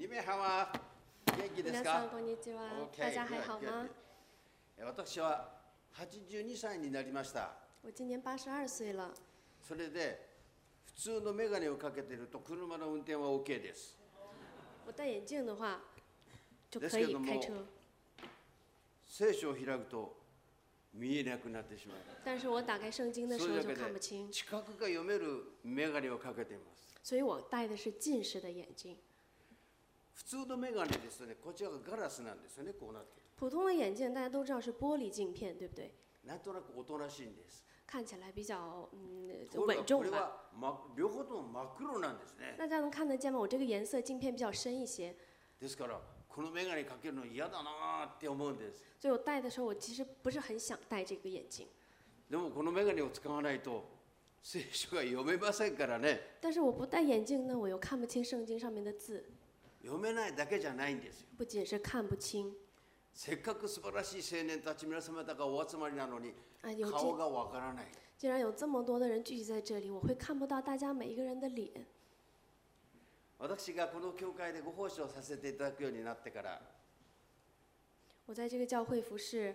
姫は元気ですか？ 皆さんこんにちは。大家还好吗？ 私は82歳になりました。 我今年82岁了。 それで普通のメガネをかけていると車の運転は OK です。 我戴眼镜的话就可以开车。 聖書を開くと見えなくなってしまう。 但是我打开圣经的时候就看不清。 近くが読めるメガネをかけています。 所以我戴的是近視的眼镜。 普通のメガネですとね、こちらがガラスなんですよね、こうなってる。 普通的眼镜大家都知道是玻璃镜片，对不对？ なんとなくおとなしいんです。 看起来比较稳重吧。 両方とも真っ黒なんですね。 大家能看得见吗？我这个颜色镜片比较深一些。 ですからこのメガネかけるの嫌だなって思うんです。 所以我戴的时候，我其实不是很想戴这个眼镜。 でもこのメガネを使わないと聖書が読めませんからね。 但是我不戴眼镜呢，我又看不清圣经上面的字。 読めないだけじゃないんですよ。 不仅是看不清。 せっかく素晴らしい青年たち皆様方がお集まりなのに顔がわからない。 既然有这么多的人聚集在这里，我会看不到大家每一个人的脸。 私がこの教会でご奉仕をさせていただくようになってから、 我在这个教会服侍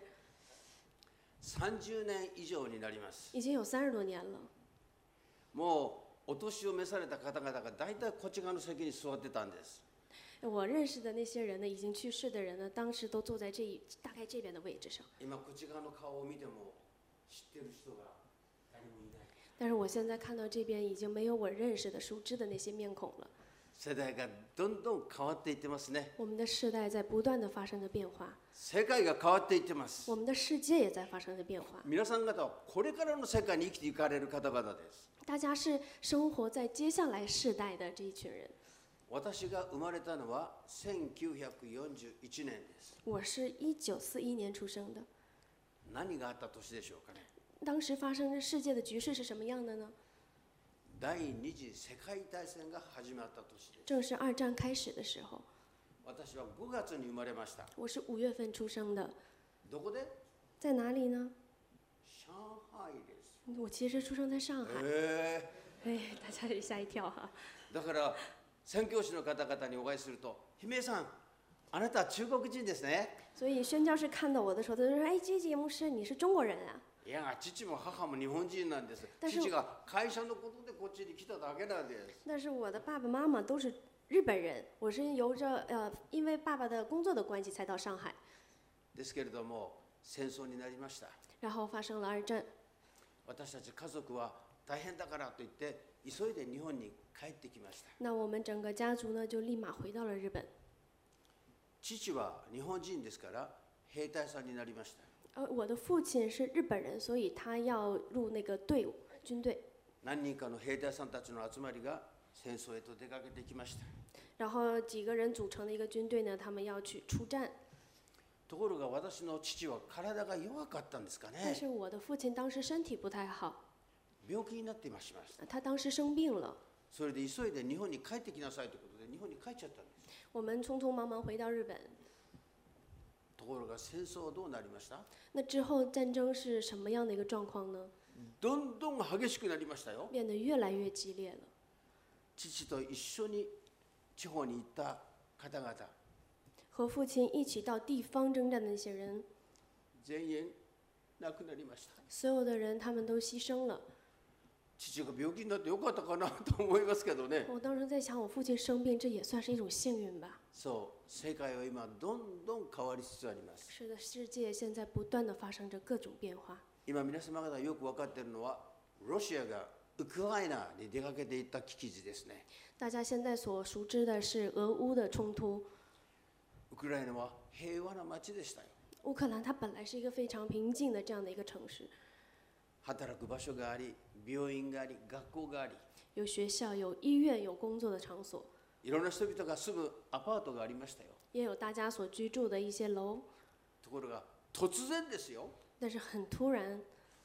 30年以上になります。 已经有30多年了。 もうお年を召された方々が大体こっち側の席に座ってたんです。 我认识的那些人呢，已经去世的人呢，当时都坐在大概这边的位置上。 今こっち側の顔を見ても知ってる人が誰もいない。 但是我现在看到这边已经没有我认识的、熟知的那些面孔了。 世代がどんどん変わっていってますね。 我们的世代在不断的发生着变化。 世界が変わっていってます。 我们的世界也在发生着变化。 皆さん方はこれからの世界に生きていかれる方々です。 大家是生活在接下来世代的这一群人。 私が生まれたのは1941年です。 我是1941年出生的。 何があった年でしょうかね。 当时发生着世界的局势是什么样的呢？ 第二次世界大戦が始まった年です。 正是2战开始的时候。 私は5月に生まれました。 我是5月份出生的。 どこで？ 在哪里呢？ 上海です。 我其实出生在上海。大家也吓一跳哈。 だから宣教師の方々にお会いすると、姫さん、あなたは中国人ですね。 所以宣教士看到我的时候，他就说：“哎，这节牧师，你是中国人啊？” いや、父も母も日本人なんです。父が会社のことでこっちに来ただけなんです。 但是我的爸爸妈妈都是日本人，我是因为爸爸的工作的关系才到上海。 ですけれども、戦争になりました。 然后发生了2战。 私たち家族は大変だからと言って急いで日本に帰ってきました。 那我们整个家族呢就立马回到了日本。 父は日本人ですから兵隊さんになりました。 我的父亲是日本人，所以他要入那个队伍军队。 何人かの兵隊さんたちの集まりが戦争へと出かけてきました。 然后几个人组成的一个军队呢，他们要去出战。 ところが私の父は体が弱かったんですかね。 但是我的父亲当时身体不太好。 病気になっていました。 他当时生病了。 それで急いで日本に帰ってきなさいということで日本に帰っちゃったんです。 我们匆匆忙忙回到日本。 ところが戦争はどうなりました？ 那之后战争是什么样的一个状况呢？ どんどん激しくなりましたよ。 变得越来越激烈了。 父と一緒に地方に行った方々。 和父亲一起到地方征战的那些人。 全員亡くなりました。 所有的人他们都牺牲了。 父が病気になってよかったかなと思いますけどね。 我当时在想，我父亲生病，这也算是一种幸运吧。 そう、世界は今どんどん変わりつつあります。 是的，世界现在不断的发生着各种变化。 今皆様方よく分かっているのは、ロシアがウクライナに出かけていった危機時ですね。 大家现在所熟知的是俄乌的衝突。 ウクライナは平和な町でしたよ。 乌克兰它本来是一个非常平静的这样的一个城市。 働く場所があり、病院があり、学校があり。 有学校、有医院、有工作的场所。 いろんな人々が住むアパートがありましたよ。 也有大家所居住的一些楼。 ところが突然ですよ。 但是很突然，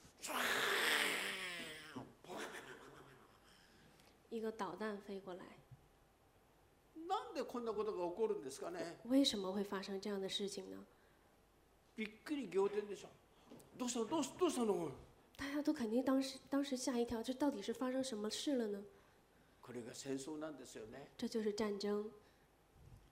一个导弹飞过来。 なんでこんなことが起こるんですかね。 为什么会发生这样的事情呢？ びっくり仰天でしょ。どうしたの？ 大家都肯定当时吓一跳，这到底是发生什么事了呢？ これが戦争なんですよね。 这就是战争。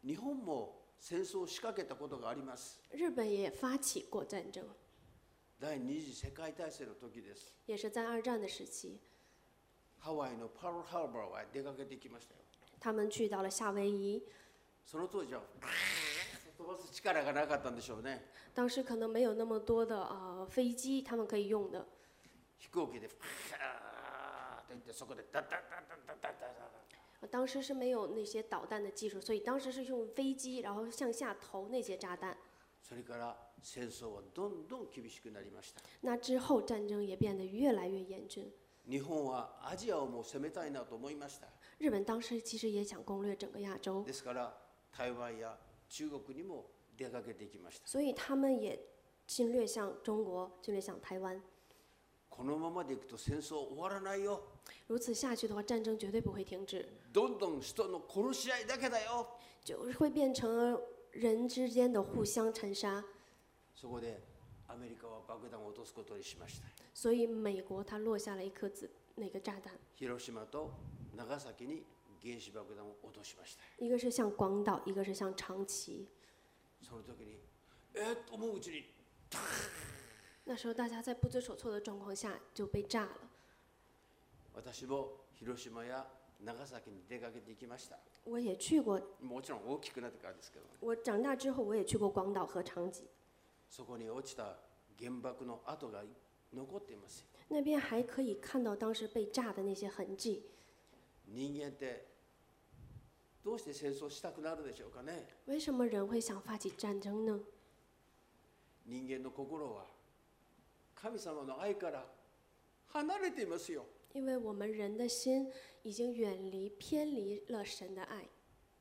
日本も戦争を仕掛けたことがあります。 日本也发起过战争， 第二次世界大戦の時です。 也是在二战的时期， ハワイのパールハーバーへ出かけてきましたよ。 他们去到了夏威夷。 その当時は飛ばす力がなかったんでしょうね。 当时可能没有那么多的飞机，他们可以用的。 飛行機でファーッと行ってそこでダッダッダッダッダッダッダッ。 当时是没有那些导弹的技术，所以当时是用飞机，然后向下投那些炸弹。 それから戦争はどんどん厳しくなりました。 那之后战争也变得越来越严峻。 日本はアジアをもう攻めたいなと思いました。 日本当时其实也想攻略整个亚洲， ですから台湾や中国にも出かけていきました。 所以他们也侵略向中国，侵略向台湾。 このままでいくと戦争終わらないよ。 如此下去的话，战争绝对不会停止， どんどん人の殺し合いだけだよ。 就是会变成人之间的互相残杀。 そこでアメリカは爆弾を落とすことにしました。 所以美国它落下了一颗那个炸弹， 広島と長崎に原子爆弾を落としました。 一个是向广岛，一个是向长崎。 その時にと思ううちに那时候大家在不知所措的状况下就被炸了。 私も広島や長崎に出かけて行きました。 我也去过， もちろん大きくなってからですけど、 我长大之后我也去过广岛和长崎， そこに落ちた原爆の跡が残っています。 那边还可以看到当时被炸的那些痕迹。 人間ってどうして戦争したくなるでしょうかね。 为什么人会想发起战争呢？ 人間の心は神様の愛から離れていますよ。 因为我们人的心已经偏离了神的爱。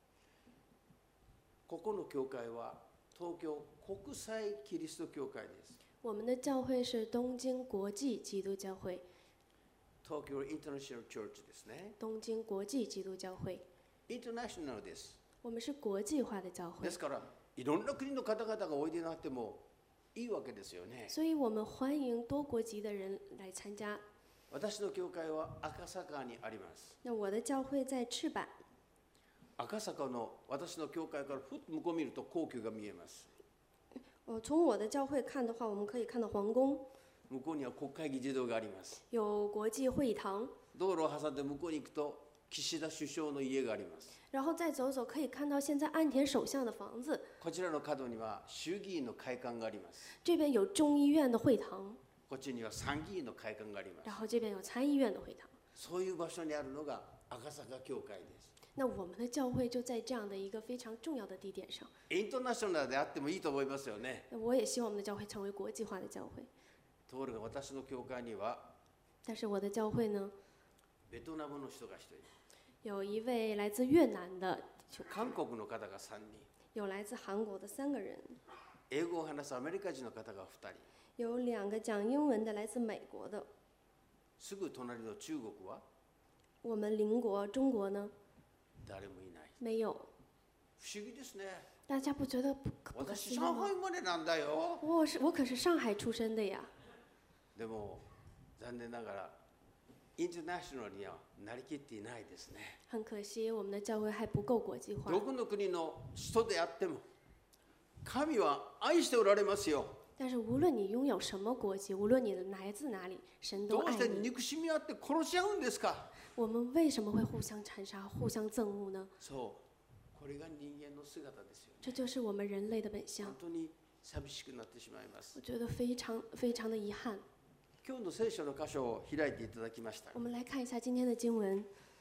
ここの教会は東京国際キリスト教会です。 我们的教会是东京国际基督教会。 東京インターナショナルチョーチですね。 东京国际基督教会。 インターナショナルです。 我们是国际化的教会。 ですからいろんな国の方々がおいでになってもいいわけですよね。 所以我们欢迎多国籍的人来参加。 私の教会は赤坂にあります。 那我的教会在赤坂。 赤坂の私の教会からふっと向こう見ると皇居が見えます。 从我的教会看的话，我们可以看到皇宫。 向こうには国会議事堂があります。 有国际会堂。 道路を挟んで向こうに行くと岸田首相の家があります。 然后再走走，可以看到现在岸田首相的房子。 こちらの角には衆議院の会館があります。 这边有众议院的会堂。 こっちには参議院の会館があります。 然后这边有参议院的会堂。 そういう場所にあるのが赤坂教会です。 那我们的教会就在这样的一个非常重要的地点上。 インターナショナルであってもいいと思いますよね。 我也希望我们的教会成为国际化的教会。 ところが私の教会には但是我的教会呢， ベトナムの人が1人、 有一位来自越南的， 韓国の方が3人、 有来自韩国的3个人， 英語を話すアメリカ人の方が2人、 有2个讲英文的来自美国的。 すぐ隣の中国は我们邻国中国呢， 誰もいない。 没有。 不思議ですね。 大家不觉得不可思私議吗？ 上海生まれなんだよ。 我可是上海出生的呀。 でも残念ながらインターナショナルにはなりきっていないですね。 很可惜，我们的教会还不够国际化。 どこの国の人であっても神は愛しておられますよ。 但是无论你拥有什么国籍，无论你来自哪里，神都どうして爱你。 憎しみ合って殺し合うんですか。 我们为什么会互相残杀、互相憎恶呢？ そう、これが人間の姿ですよね。 这就是我们人类的本相本。当に寂しくなってしまいます。 我觉得非常非常的遗憾。 今日の聖書の箇所を開いていただきました。 我们来看一下今天的经文。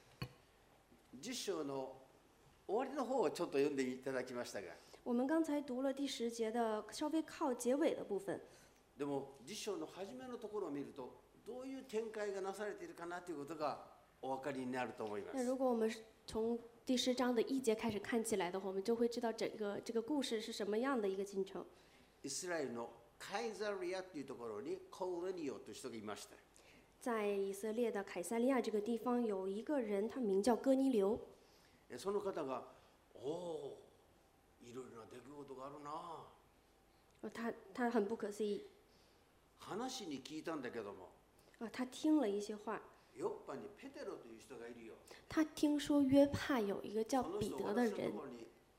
10章の終わりの方をちょっと読んでいただきましたが、 我们刚才读了第10节的稍微靠结尾的部分。 でも10章の初めのところを見るとどういう展開がなされているかなということがお分かりになると思います。 那如果我们从第10章的1节开始看起来的话，我们就会知道这个故事是什么样的一个进程。 イスラエルのカイザリアというところにコーネリオという人がいました。 在以色列的凯撒利亚这个地方，有一个人，他名叫哥尼流。 その方が、おお、いろいろな出来事があるな。 他很不可思议話に聞いたんだけども、 他听了一些话。 ヨッパにペテロという人がいるよ。 他听说约帕有一个叫その人を彼得的人， 私のところに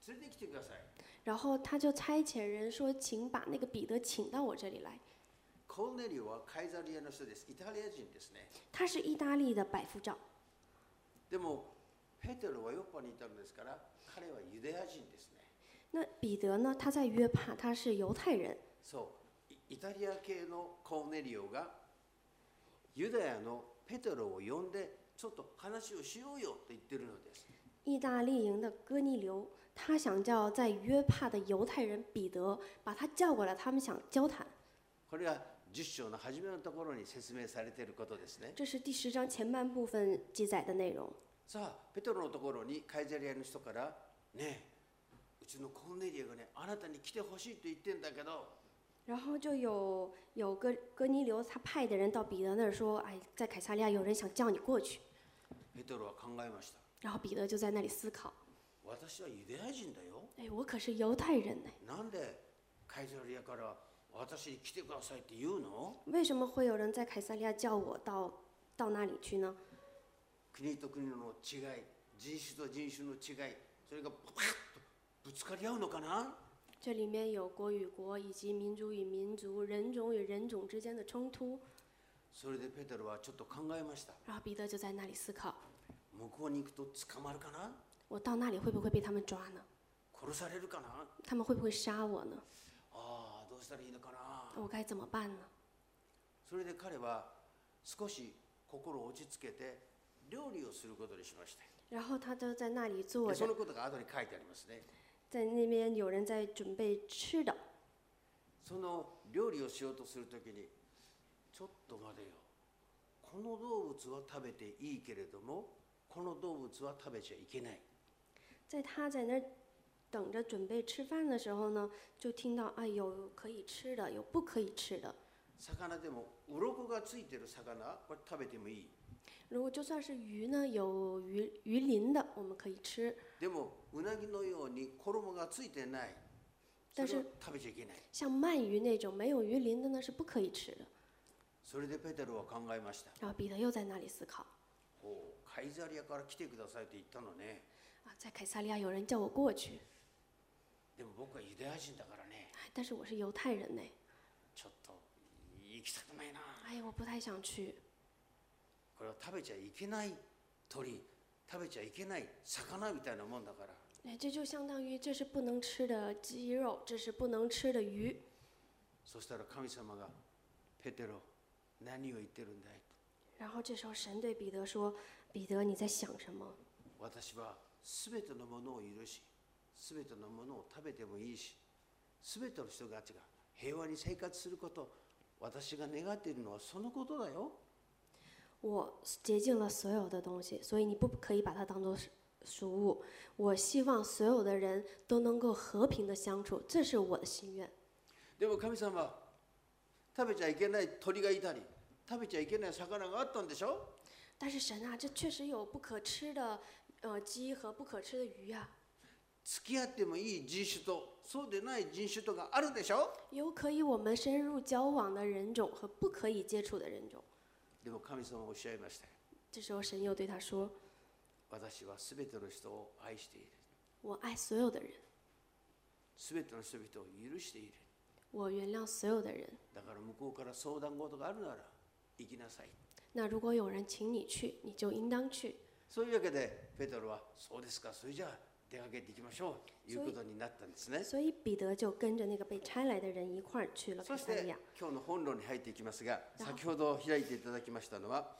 連れてきてください。 然后他就差遣人说，请把那个彼得请到我这里来。 コーネリオはカイザリアの人です。イタリア人ですね。 他是意大利的百夫長。 でもペテロはヨッパにいたのですから、彼はユダヤ人ですね。 那彼得呢？他在约帕，他是犹太人。 そう、イタリア系のコーネリオがユダヤのペテロを呼んでちょっと話をしようよと言っているのです。 意大利营的哥尼流，他想叫在约帕的犹太人彼得把他叫过来，他们想交谈。 これは10章の初めのところに説明されていることですね。 这是第10章前半部分记载的内容。 さあ、ペテロのところにカイザリアの人からねえ、うちのコーネリアがね、あなたに来てほしいと言ってんだけど。 然后就有哥尼流他派的人到彼得那儿说，哎，在凯撒利亚有人想叫你过去。 ペテロは考えました。 然后彼得就在那里思考， 私はユダヤ人だよ。 哎，我可是犹太人呢， なんでカイザリアから私に来てくださいって言うの？ 为什么会有人在凯撒利亚叫我到那里去呢？ 国と国の違い、人種と人種の違い、それがパッとぶつかり合うのかな？ 这里面有国与国以及民族与民族、人种与人种之间的冲突。 それでペテロはちょっと考えました。 然后彼得就在那里思考， 向こうに行くと捕まるかな？ 我到那里会不会被他们抓呢？ 殺されるかな？ 他们会不会杀我呢？ ああ、どうしたらいいのかな？ 我该怎么办呢？ それで彼は少し心を落ち着けて料理をすることにしました。 然后他就在那里坐着， そのことが後に書いてありますね。 在那边有人在准备吃的。 その料理をしようとするときに、ちょっと待てよ、この動物は食べていいけれどもこの動物は食べちゃいけない。 在他在那儿等着准备吃饭的时候呢，就听到啊，有可以吃的，有不可以吃的。 魚でも鱗がついてる魚、これ食べてもいい。 如果就算是鱼呢，有鱼鳞的，我们可以吃。 でもうなぎのように衣がついてない、それを食べちゃいけない。 像鳗鱼那种没有鱼鳞的呢，是不可以吃的。 それでペテロは考えました。 然后彼得又在那里思考， おう、カイザリアから来てくださいと言ったのね。 啊，在凯撒利亚有人叫我过去， でも僕はユダヤ人だからね、 哎，但是我是犹太人呢， ちょっと行きたくないな。 哎，我不太想去。 これは食べちゃいけない鳥、食べちゃいけない魚みたいなもんだから。 哎，这就相当于这是不能吃的鸡肉，这是不能吃的鱼。 そしたら神様がペテロ、何を言ってるんだいと。 然后这时候神对彼得说：“彼得，你在想什么？ 私はすべてのものを許し、すべてのものを食べてもいいし、すべての人たちが平和に生活すること、私が願っているのはそのことだよ。 我洁净了所有的东西，所以你不可以把它当做食物。我希望所有的人都能够和平的相处，这是我的心愿。 でも神様は食べちゃいけない鳥がいたり、食べちゃいけない魚があったんでしょ？ 但是神啊，这确实有不可吃的鸡和不可吃的鱼啊。 付き合ってもいい人種とそうでない人種とがあるでしょ？ 有可以我们深入交往的人种和不可以接触的人种。 でも神様はおっしゃいました。 这时候神又对他说私はすべての人を愛している。：“ 我爱所有的人， すべての人々を許している。 我原谅所有的人。 だから向こうから相談事があるなら行きなさい。 那如果有人请你去，你就应当去。” そういうわけでペテロはそうですか、それじゃあ出かけていきましょうということになったんですね。 所以彼得就跟着那个被差来的人一块儿去了そして凯撒利亚。 今日の本論に入っていきますが、先ほど開いていただきましたのは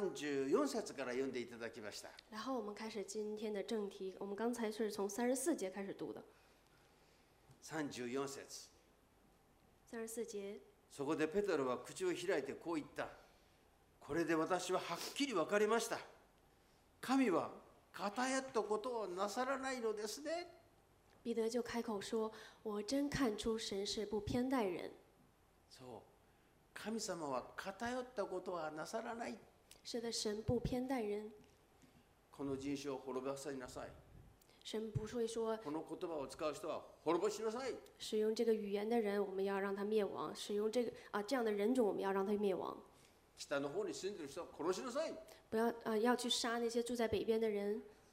34節から読んでいただきました。 然后我们开始今天的正题，我们刚才是从34节开始读的。 34節。 34节， そこでペテロは口を開いてこう言った。これで私ははっきり分かりました。神は偏ったことをなさらないのですね。 彼得就开口说：“我真看出神是不偏待人。 そう、神様は偏ったことはなさらない。 是的，神不偏待人。 この人種を滅ぼさせなさい。 神不会说この言葉を使う人は滅ぼしなさい。 使用这个语言的人我们要让他灭亡，使用这样的人种我们要让他灭亡。 北の方に住んでいる人は殺しなさい。 不要要去杀那些住在北边的人。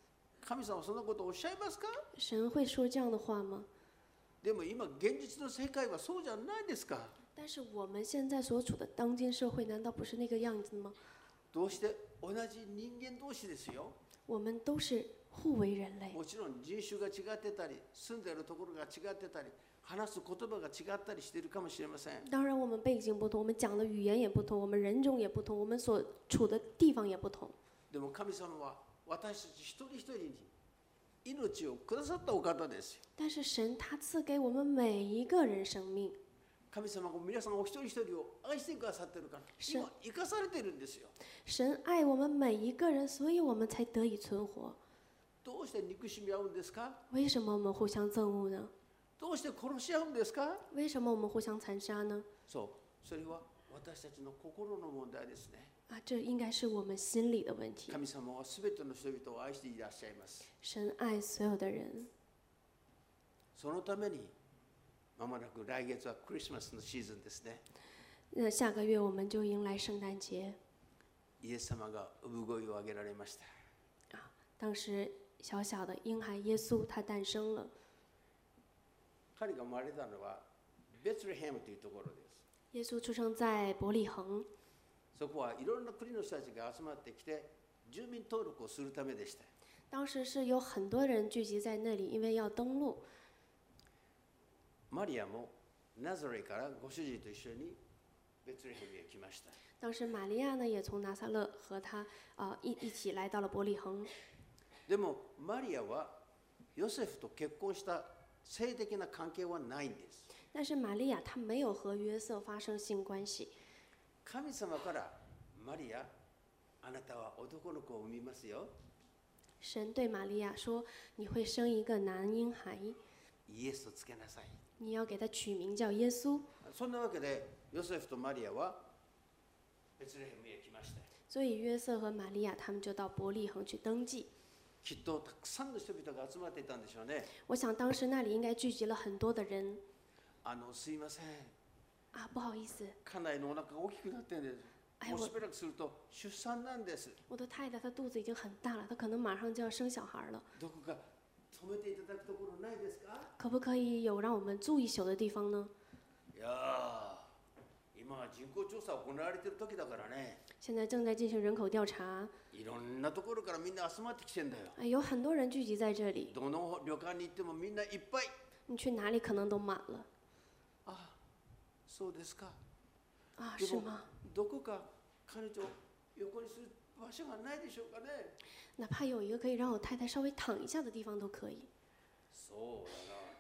神様はそんなことをおっしゃいますか？ 神会说这样的话吗？ でも今現実の世界はそうじゃないですか。 但是我们现在所处的当今社会，难道不是那个样子吗？ どうして同じ人間同士ですよ。 我们都是互为人类， もちろん人種が違ってたり、住んでいるところが違ってたり、話す言葉が違ったりしているかもしれません。 当然我们背景不同，我们讲的语言也不同，我们人种也不同，我们所处的地方也不同。 でも神様は私たち一人一人に命をくださったお方ですよ。 但是神他赐给我们每一个人生命， 神様が皆さんお一人一人を愛してくださっているから、今生かされているんですよ。 神爱我们每一个人，所以我们才得以存活。 どうして憎しみ合うんですか？ 为什么我们互相憎恶呢？ どうして殺し合うんですか？ 为什么我们互相残杀呢？ そう、それは私たちの心の問題ですね。 啊，这应该是我们心里的问题。 神様はすべての人々を愛していらっしゃいます。 神爱所有的人， そのためにまもなく来月はクリスマスのシーズンですね。 那下个月我们就迎来圣诞节。 イエス様が産声を上げられました。 当时小小的婴孩耶稣他誕生了。 彼が生まれたのはベツレヘムというところです。 耶稣出生在伯利恒， そこはいろんな国の人たちが集まってきて住民登録をするためでした。 当时是有很多人聚集在那里，因为要登陆。 マリアもナザレからご主人と一緒にベツレヘムへ来ました。 当时玛利亚呢也从拿撒勒和他一起来到了伯利恒。 でもマリアはヨセフと結婚した性的な関係はないんです。 但是玛利亚她没有和约瑟发生性关系。 神様からマリア、あなたは男の子を産みますよ。 神对玛利亚说：“你会生一个男婴孩， イエスとつけなさい。 你要给他取名叫耶稣。” そんなわけでヨセフとマリアはベツレヘムへ来ました。 所以約瑟和玛利亚他们就到伯利恒去登记。 きっとたくさんの人々が集まっていたんでしょうね。 我想当时那里应该聚集了很多的人。 すいません。 啊，不好意思， 家内のお腹が大きくなってるんです。 哎， もうしばらくすると出産なんです。 我的太太她肚子已经很大了，她可能马上就要生小孩了。 どこか止めていただくところないですか？ 可不可以有让我们住一宿的地方呢？ いやー、今は人口調査行われてる時だからね。 现在正在进行人口调查， いろんなところからみんな集まってきてんだよ。 哎，有很多人聚集在这里， どの旅館に行ってもみんないっぱい。 你去哪里可能都满了。 あ、そうですか。 啊， でも是吗？ どこか彼女を横にする場所がないでしょうかね。 哪怕有一个可以让我太太稍微躺一下的地方都可以。 そうだな。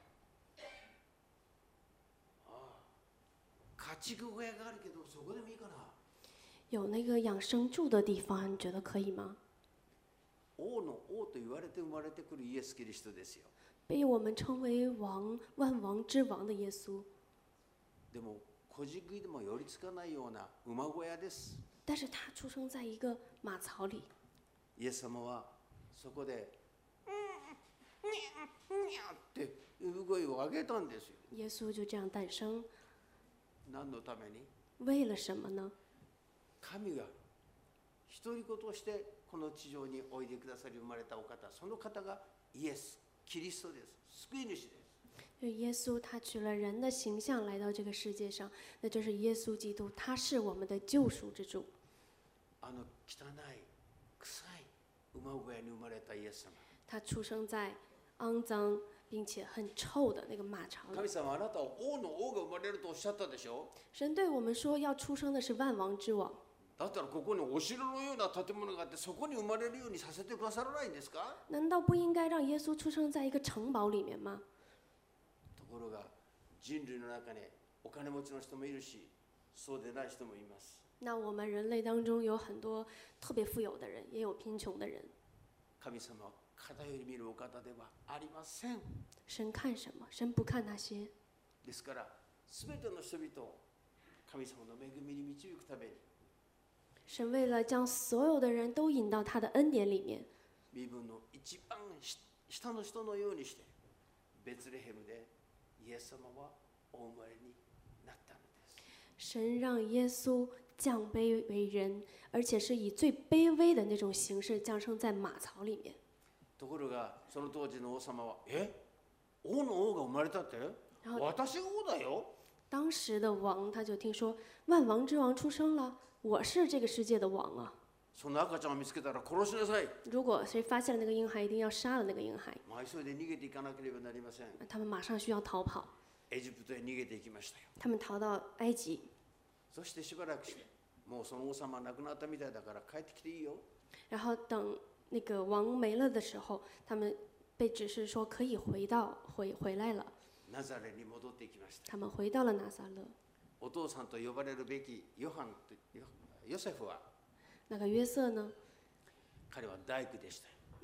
ああ、家畜小屋があるけどそこでもいいかな。 有那个养生住的地方，你觉得可以吗？ 王の王と言われて生まれてくるイエス・キリストですよ。 被我们称为王、万王之王的耶稣。 でも小食でも寄りつかないような馬小屋です。 但是他出生在一个马槽里。 イエス様はそこでって産声を上げたんですよ。 耶稣就这样诞生， 何のために？ 为了什么呢？ 神が独り子としてこの地上においでくださり生まれたお方、その方がイエス・キリストです。救い主です。 就耶稣他取了人的形象来到这个世界上，那就是耶稣基督，他是我们的救赎之主。 汚い臭い馬小屋に生まれたイエス様。 他出生在肮脏并且很臭的那个马槽里。 神様、あなたは王の王が生まれるとおっしゃったでしょ。 神对我们说，要出生的是万王之王。 だったらここにお城のような建物があってそこに生まれるようにさせてくださらないんですか？ 难道不应该让耶稣出生在一个城堡里面吗？ ところが人類の中にお金持ちの人もいるし、そうでない人もいます。 那我们人类当中有很多特别富有的人，也有贫穷的人。 神様は偏り見るお方ではありません。 神看什么？神不看那些。 ですから全ての人々を神様の恵みに導くために、 神为了将所有的人都引到他的恩典里面， 身分の一番下の人のようにしてベツレヘムでイエス様はお生まれになったのです。 神让耶稣降卑为人，而且是以最卑微的那种形式降生在马槽里面。 ところがその当時の王様は王の王が生まれたって私が王だよ。 当时的王他就听说万王之王出生了，我是这个世界的王啊！ その赤ちゃんを見つけたら殺しなさい。 如果谁发现了那个婴孩，一定要杀了那个婴孩。 急いで逃げていかなければなりません。 他们马上需要逃跑， エジプトへ逃げていきましたよ。 他们逃到埃及。 そしてしばらくして、もうその王様亡くなったみたいだから帰ってきていいよ。 然后等那个王没了的时候，他们被指示说可以回来了。 ナザレに戻っていきました。 他们回到了拿撒勒。 お父さんと呼ばれるべきヨセフは、 那个约瑟呢？ 彼は大工でした。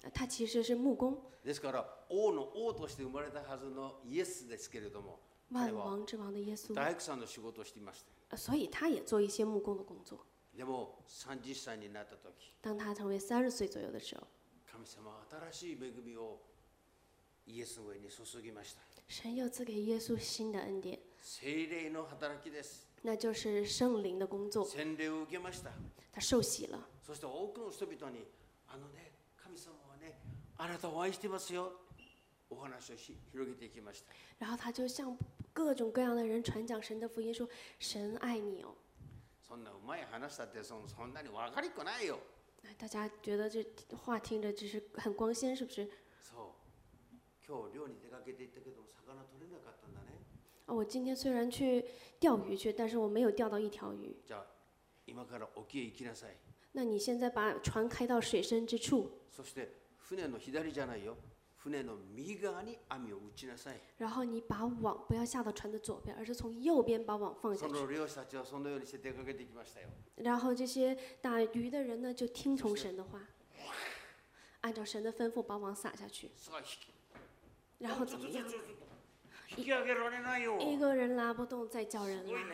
他其实是木工。 ですから王の王として生まれたはずのイエスですけれども、彼は万王之王的耶稣， 大工さんの仕事をしていました。 所以他也做一些木工的工作。 でも30歳になった時、 当他成为30岁左右的时候， 神様は新しい恵みをイエスの上に注ぎました。 神又赐给耶稣新的恩典， 聖霊の働きです。 那就是圣灵的工作。 洗礼を受けました。 他受洗了， そして多くの人々に神様はね、あなたを愛してますよ、お話を広げていきました。 然后他就向各种各样的人传讲神的福音，说神爱你哦。 そんなうまい話だってそんなに分かりっこないよ。 大家觉得这话听着只是很光鲜，是不是？ そう。今日漁に出かけていったけど魚取れなかったんだね。 我今天虽然去钓鱼去，但是我没有钓到一条鱼。 じゃあ今から沖へ行きなさい。 那你现在把船开到水深之处， そして船の左じゃないよ。船の右側に網を打ちなさい。 然后你把网不要下到船的左边，而是从右边把网放下去。 その漁師たちはそのようにして出かけていきましたよ。 然后这些打鱼的人呢，就听从神的话，按照神的吩咐把网撒下去。然后怎么样？ 引き上げられないよ。 一个人拉不动，再叫人拉。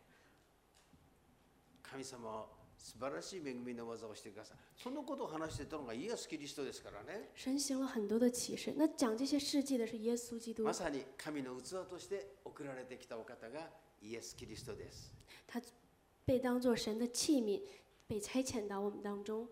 神様は素晴らしい恵みの技をしてください。そのことを話していたのがイエス・キリストですからね。 神行了很多的启示，那讲这些事迹的是耶稣基督。 まさに神の器として送られてきたお方がイエス・キリストです。 他被当作神的器皿，被差遣到我们当中。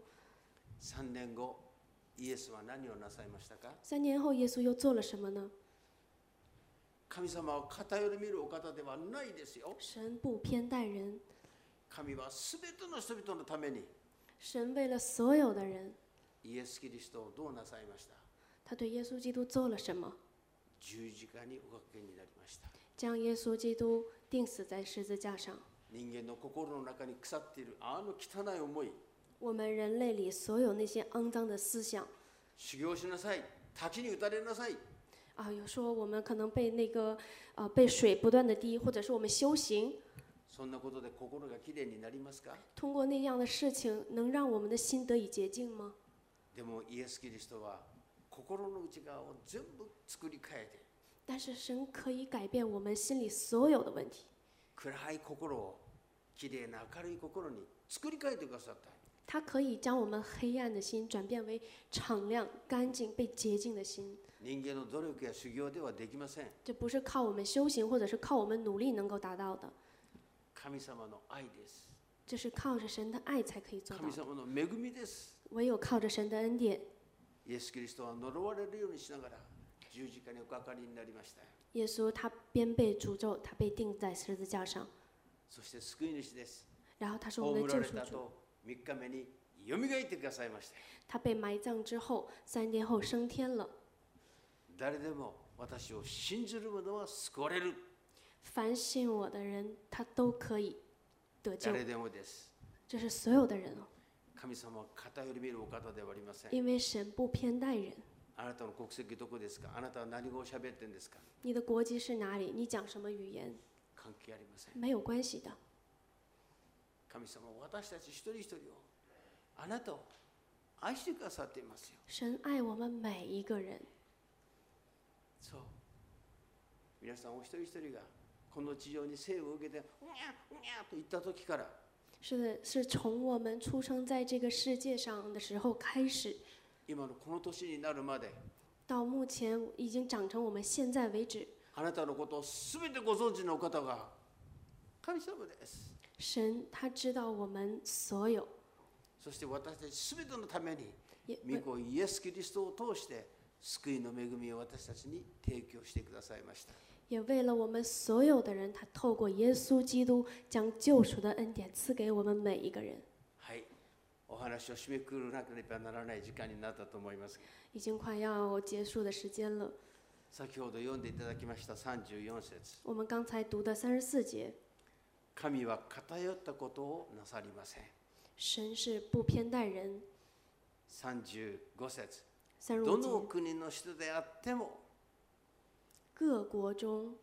3年後、イエスは何をなさいましたか ？3年后，耶稣又做了什么呢？ 神様は偏り見るお方ではないですよ。 神不偏待人。 神はすべての人々のために。 神为了所有的人。 イエス・キリストをどうなさいました？ 他对耶稣基督做了什么？ 十字架におかけになりました。 将耶稣基督钉死在十字架上。 人間の心の中に腐っているあの汚い思い。 我们人类里所有那些肮脏的思想。 修行しなさい。滝に打たれなさい。 有说我们可能被被水不断的滴，或者是我们修行。 そんなことで心がきれいになりますか？ 通过那样的事情，能让我们的心得以洁净吗？ でもイエス・キリストは心の内側を全部作り変えて。 但是神可以改变我们心里所有的问题。 暗い心をきれいな明るい心に作り変えてくださった。 他可以将我们黑暗的心转变为敞亮、干净、被洁净的心。 人間の努力や修行ではできません。 这不是靠我们修行，或者是靠我们努力能够达到的。 神様の愛です。 这是靠着神的愛才可以做到神様の恵みです。 唯有靠着神的恩典。 イエス・キリストは呪われるようにしながら十字架におかかりになりました。 耶稣他边被诅咒，他被钉在十字架上。 そして救い主です。 然後他是我们的救赎主。 葬られた後3日目によみがえってくださいました。 他被埋葬之後，3天後升天了。 誰でも私を信じる者は救われる。 凡信我的人，他都可以得救。 誰でもです。 这是所有的人哦。 神様は偏り見るお方ではありません。 因为神不偏待人。 あなたの国籍どこですか？あなたは何語を喋ってるんですか？ 你的国籍是哪里？你讲什么语言？ 関係ありません。 没有关系的。 神様は私たち一人一人をあなたを愛してくださっていますよ。 神愛我们每一个人。 そう。皆さんお一人一人がこの地上に生を受けてうにゃうにゃと言った時から。 是的，是从我们出生在这个世界上的时候开始， 今のこの年になるまで到目前已经长成我们现在为止。 あなたのことをすべてご存知のお方が神様です。 神他知道我们所有， そして私たちすべてのために也御子イエス・キリストを通して救いの恵みを私たちに提供してくださいました。 也为了我们所有的人，他透过耶稣基督将救赎的恩典赐给我们每一个人。 はい、お話を締めくくらなければならない時間になったと思いますが、 已经快要结束的时间了。 先ほど読んでいただきました34節。 我们刚才读的34节， 神は偏ったことをなさりません。 神是不偏待人。 35節。 三どの入节， 国の人であっても各国中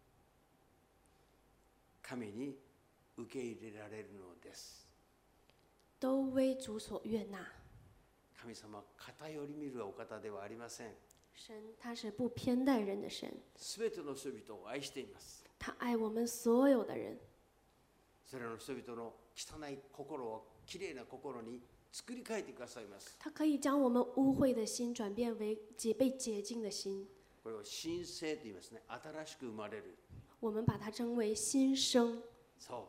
神に受け入れられるのです。 都为主所悦纳。 神様は偏り見るお方ではありません。 神他是不偏待人的神， すべての人々を愛しています。 他爱我们所有的人。 それらの人々の汚い心をきれいな心に作り変えてくださいます。 他可以将我们污秽的心转变为被洁净的心。 これを新生と言いますね。新しく生まれる。 我们把它称为新生。 そう。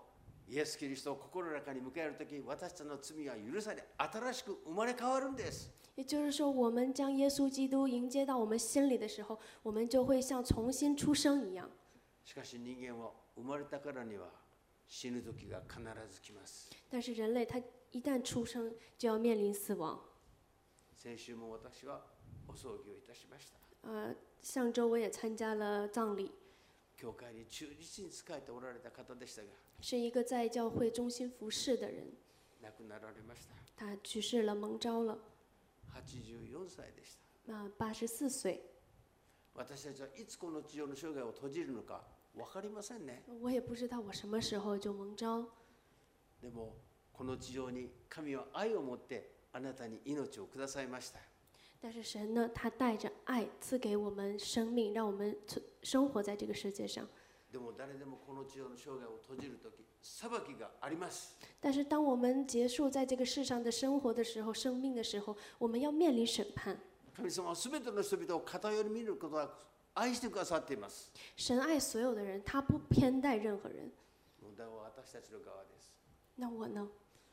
イエス・キリストを心の中に迎えるとき、私たちの罪は許され、新しく生まれ変わるんです。 也就是说，我们将耶稣基督迎接到我们心里的时候，我们就会像重新出生一样。 しかし人間は生まれたからには死ぬ時が必ず来ます。 但是人类他一旦出生，就要面臨死亡。 先週も私はお葬儀をいたしました。 上周我也参加了葬礼， 教会に忠実に仕えておられた方でしたが、 是一个在教会中心服侍的人， 亡くなられました。 他去世了，蒙召了， 84歳でした。 84岁。 私たちはいつこの地上の生涯を閉じるのか分かりませんね。 我也不知道我什么时候就蒙召， でもこの地上に神は愛を持ってあなたに命をくださいました。 但是神呢，他带着爱赐给我们生命，让我们生活在这个世界上。 でも誰でもこの地上の生涯を閉じるとき、裁きがあります。 但是当我们结束在这个世上的生活的时候，生命的时候，我们要面临審判。 神様はすべての人々を偏り見ることは愛してくださっています。 神愛所有的人，他不偏待任何人。 問題は私たちの側です。 那我呢？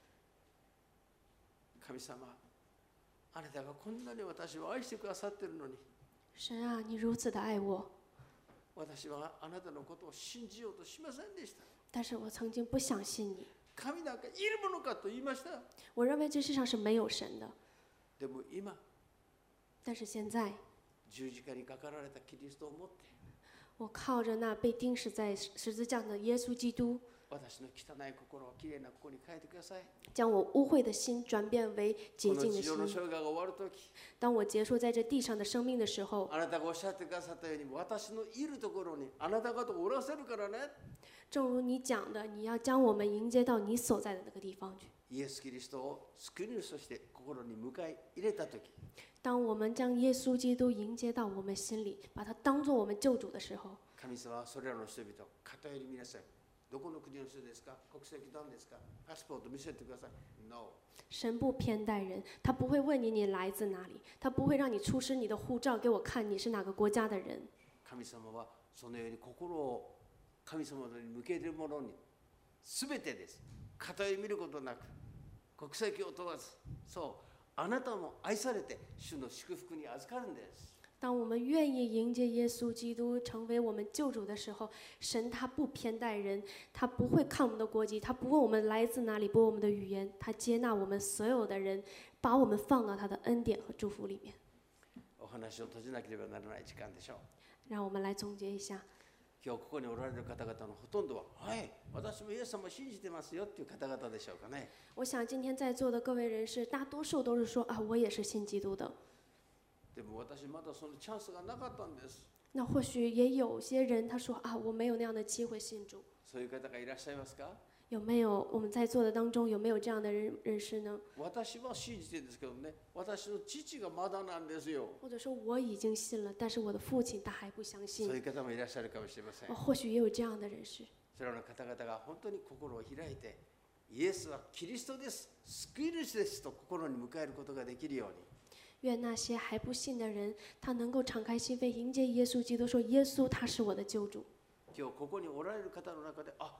神様、あなたがこんなに私を愛してくださっているのに、 神啊，你如此的爱我， 私はあなたのことを信じようとしませんでした。 但是我曾经不相信你， 神なんかいるものかと言いました。 我认为这世上是没有神的。 でも今、 但是现在， 十字架にかかられたキリストを持って、 我靠着那被钉死在十字架的耶稣基督， 私の汚い心をきれいな心に変えてください。 将我污秽的心转变为洁净的この地上の心。 生涯が終わるとき、 当我结束在这地上的生命的时候， あなたがおっしゃってくださったように、私のいるところにあなた方をおらせるからね。 正如你讲的，你要将我们迎接到你所在的那个地方去。 イエス・キリストを救い主として心に迎え入れたとき、 当我们将耶稣基督迎接到我们心里，把他当做我们救主的时候， 神様はそれらの人々を偏り見なさい。どこの国の人ですか？国籍何ですか？パスポート見せてください。No。 神不偏待人，他不会问你来自哪里，他不会让你出示你的护照给我看你是哪个国家的人。 神様はそのように心を神様に向けるものに全てです。偏り見ることなく、国籍を問わず、そうあなたも愛されて主の祝福に預かるんです。 当我们愿意迎接耶稣基督成为我们救主的时候，神他不偏待人，他不会看我们的国籍，他不问我们来自哪里，不问我们的语言，他接纳我们所有的人，把我们放到他的恩典和祝福里面。 お話を閉じなければならない時間でしょう。 让我们来总结一下， 今日ここにおられる方々のほとんどは、はい、私もイエス様を信じてますよっていう方々でしょうかね。 我想今天在座的各位人士，大多数都是说啊，我也是信基督的。 でも私まだそのチャンスがなかったんです。 那或许也有些人他说啊，我没有那样的机会信主。 そういう方がいらっしゃいますか？ 有没有我们在座的当中有没有这样的人士呢？ 私は信じてるんですけどね、私の父がまだなんですよ。 或者说我已经信了，但是我的父親他还不相信。 そういう方もいらっしゃるかもしれません。 或許也有这样的人士。 それらの方々が本当に心を開いて、イエスはキリストです、救い主ですと心に迎えることができるように。 愿那些还不信的人，他能够敞开心扉迎接耶稣基督，说耶稣他是我的救主。 今日ここにおられる方の中で、あ、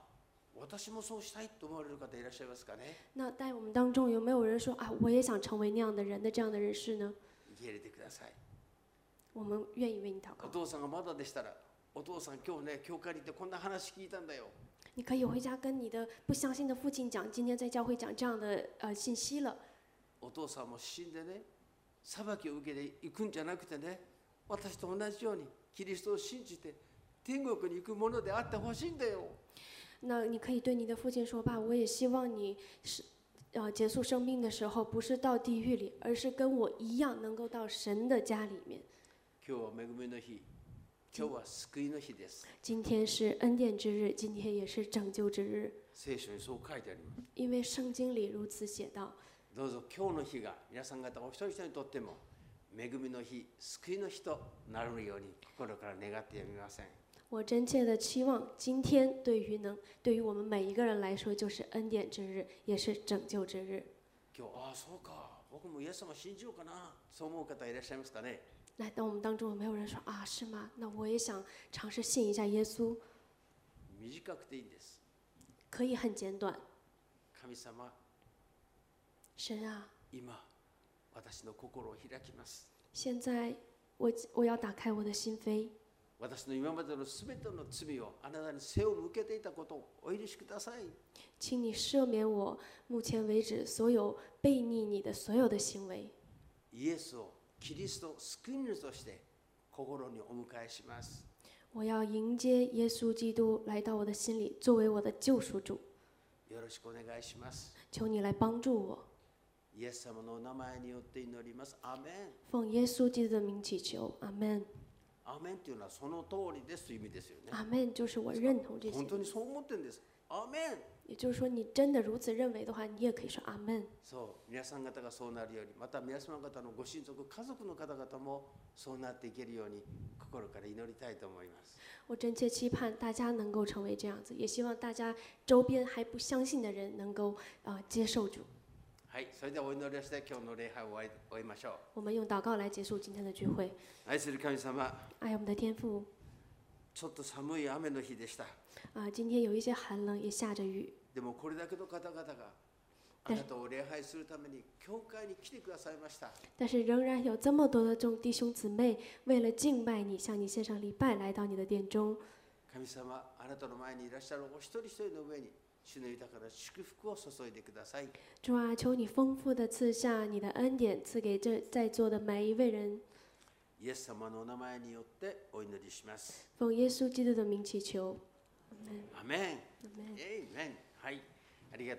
私もそうしたいと思われる方いらっしゃいますかね。 那在我们当中有没有人说啊，我也想成为那样的人的这样的人士呢？ 受け入れてください。 我们愿意为你祷告。 お父さんがまだでしたら、お父さん今日ね、教会に行ってこんな話聞いたんだよ。 你可以回家跟你的不相信的父亲讲，今天在教会讲这样的信息了。 お父さんも死んでね、裁きを受けていくんじゃなくてね、私と同じようにキリストを信じて天国に行くものであってほしいんだよ。 那你可以对你的父亲说：“爸，我也希望你是结束生命的时候，不是到地狱里，而是跟我一样，能够到神的家里面。” 今日は恵みの日、今日は救いの日です。 今天是恩典之日，今天也是拯救之日， 聖書にそう書いてあります。 因为圣经里如此写道。 どうぞ今日の日が皆さん方お一人一人にとっても恵みの日、救いの日となるように心から願ってやみません。 我真切的期望今天对于我们每一个人来说，就是恩典之日，也是拯救之日。 今日そうか、僕もイエス様信じようかな、そう思う方いらっしゃいますかね。 那当我们当中有没有人说啊，是吗？那我也想尝试信一下耶稣。 短くていいんです。 可以很简短。 神様、 神啊， 今私の心を開きます。 现在我要打开我的心扉。 私の今までのすべての罪をあなたに背を向けていたことをお許しください。 请你赦免我目前为止所有悖逆你的所有的行为。 イエスをキリスト救い主として心にお迎えします。 我要迎接耶稣基督来到我的心里，作为我的救赎主。 よろしくお願いします。 求你来帮助我。 イエス様のお名前によって祈ります。アーメン。 奉耶稣基督的名祈求，阿门。 アーメンというのはその通りですという意味ですよね。 阿門就是我认同这些本。当にそう思ってるんです。アーメン。 也就是说，你真的如此认为的话，你也可以说阿門。 そう、皆さん方がそうなるように、また皆様方のご親族、家族の方々もそうなっていけるように心から祈りたいと思います。 我真切期盼大家能够成为这样子，也希望大家周边还不相信的人能够接受主。 はい、それではお祈りをして今日の礼拝を終えましょう。 我们用祷告来结束今天的聚会。 愛する神様、 爱我们的天父ちょっと寒い雨の日でした。 今天有一些寒冷，也下着雨。 でもこれだけの方々があなたを礼拝するために教会に来てくださいました。 但是仍然有这么多的众弟兄姊妹，为了敬拜你，向你献上礼拜，来到你的殿中。 神様、あなたの前にいらっしゃるお一人一人の上に主の豊かな祝福を注いでください。 主啊，求你丰富的赐下你的恩典，赐给这在座的每一位人。 イエス様のお名前によってお祈りします。 奉耶稣基督的名祈求。 アメン。 阿門。 エイメン。はい。ありがとう。